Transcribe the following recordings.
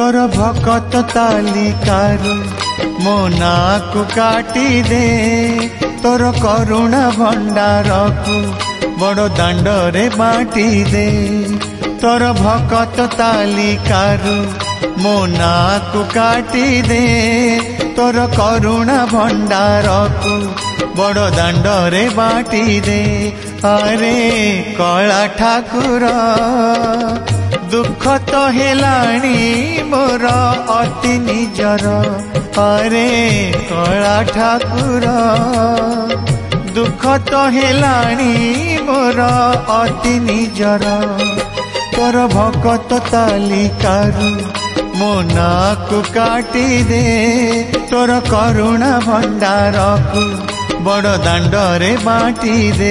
तोर भकत तालिकारु मो नाकु काटी दे तोर करुणा भंडारकु बड़ दांडरे बाटी दे तोर भकत तालिकारु मो नाकु काटी दे तोर करुणा भंडारकु बड़ दांडरे बाटी दे। अरे कला ठाकुर दुख तो हेलाणी मोर अति निजर। अरे कला ठाकुर दुख तो हेलाणी मोर अति निजर। तोर भकत तालिकारु मो नाकु काटी दे तोर करुणा भंडारकु बड़ दांडरे बाटी दे।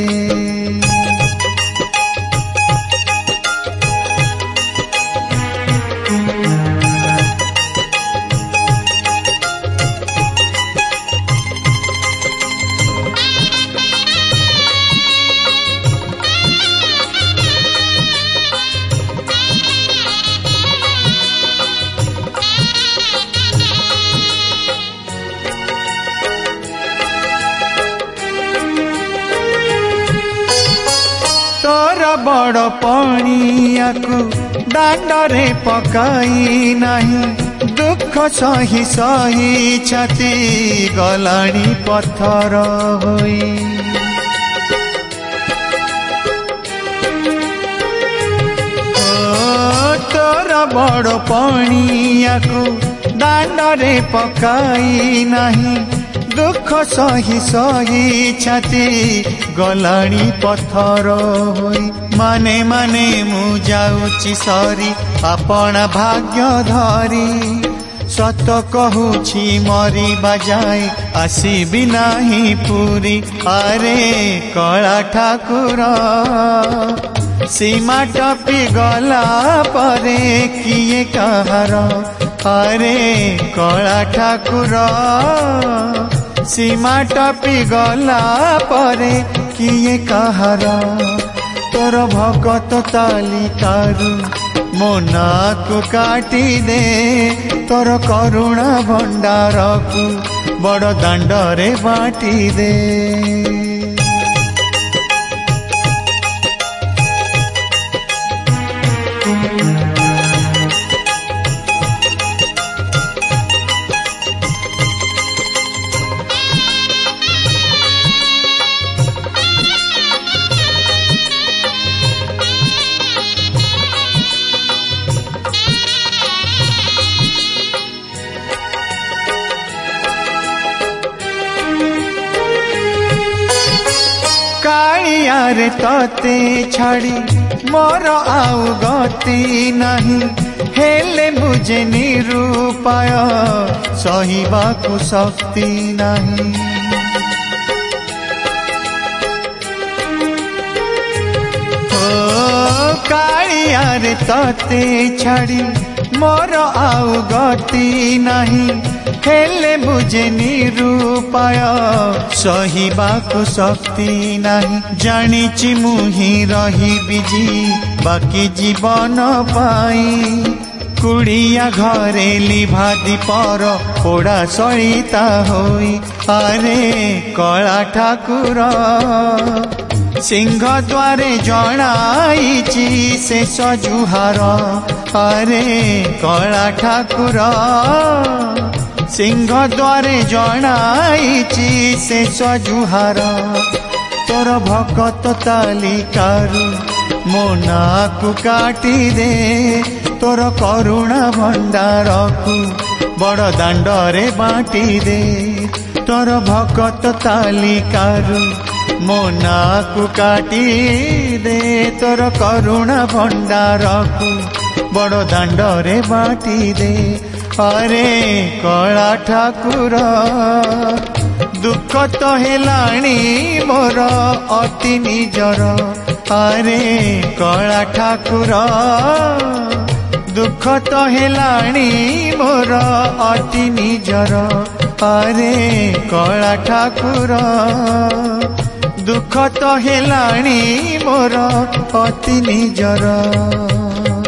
बड़ पणियाकु दांडरे पकाई नाही दुख सही सही छाती गलाणी पत्थर होई। तोर बड़ पणियाकु दांडरे पकाई नाही दुख सही सही छाती गलाणी पत्थर होई। माने माने मु जाउची सरी अपना भाग्य धरी सत कहूची मरी बजाए आसीबी नाही पूरी। अरे कला ठाकुर सीमा टपी गला परे किए कहार। अरे कला ठाकुर सीमा टपी गला परे किए कहार। तोर भकत तालिकारु मो नाकु काटी दे तोर करुणा भंडारकु बड़ दांडरे बाटी दे। कालियारे तते छाड़ी मोर आउ गति नहीं हेले मुझे निरूपाय सहिबाकु शक्ति नहीं। कालियारे तते छाड़ी मोर आउ गति नहीं हेले मुझे निरूपाय सहिबाकु शक्ति नहीं। जानिछि मुही रही बिजी बाकी जीवन पाई कुड़िया घरे लिभा दीपर पोड़ा सलिता होई। अरे कला ठाकुर सिंह द्वारे जणाइछि शेष जुहार। अरे कला ठाकुर सिंह द्वारे जणाइछि शेष जुहार। तोर भकत तालिकारु मो नाकु काटी दे तोर करुणा भंडारकु बड़ दांडरे बाटी दे। तोर भकत तालिकारु मो नाकु काटी दे तोर करुणा भंडारकु बड़ दांडरे बाटी दे। अरे कला ठाकुर दुख तो हेलाणी मोर अति निजर। अरे कला ठाकुर दुख तो हेलाणी मोर अति निजर। अरे कला ठाकुर दुख तो हेलाणी मोर अति निजर।